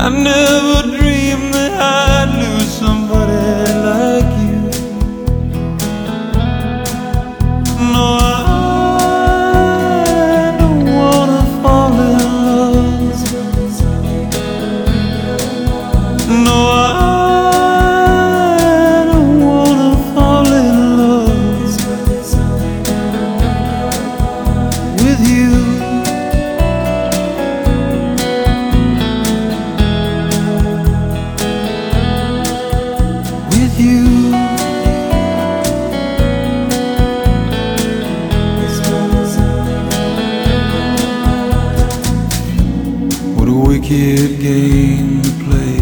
I never dreamed that I'd lose somebody like you. No, I don't wanna fall in love. No, I don't wanna fall in love with you. What a wicked game to play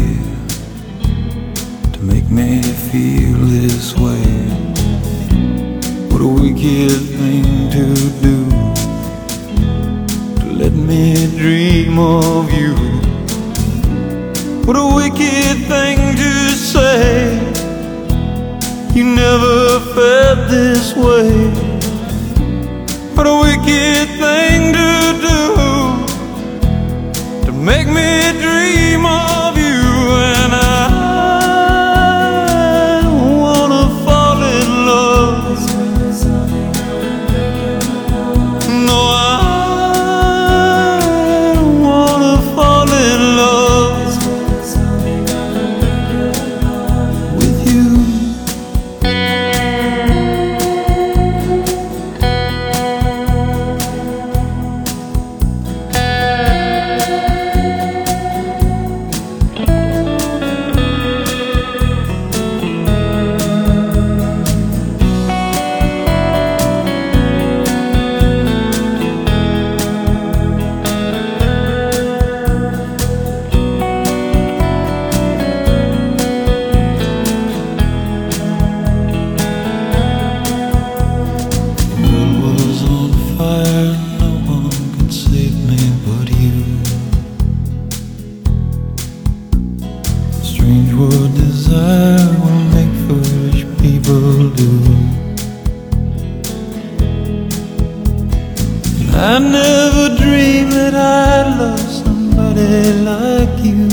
to make me feel this way. What a wicked thing to do to let me dream of you. What a wicked thing to say, you never felt this way. What a wicked thing to do to make me dream of you. And I don't wanna fall in love. No, I don't wanna fall in love with you. Strange what desire will make foolish people do. I never dreamed that I'd love somebody like you.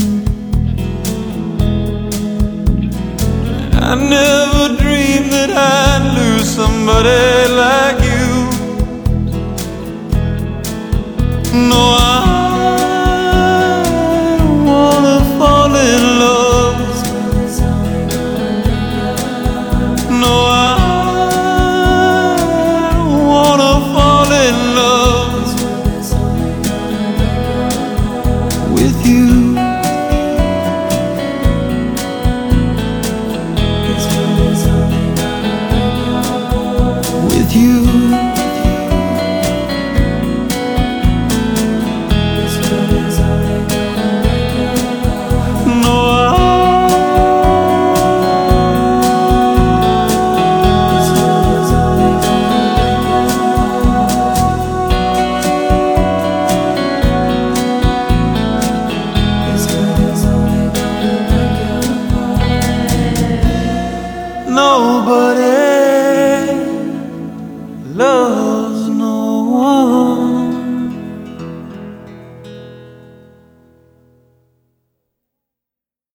I never dreamed that I'd lose somebody like you. No, I don't wanna fall in love. No, I don't wanna fall in love with you. With you. Nobody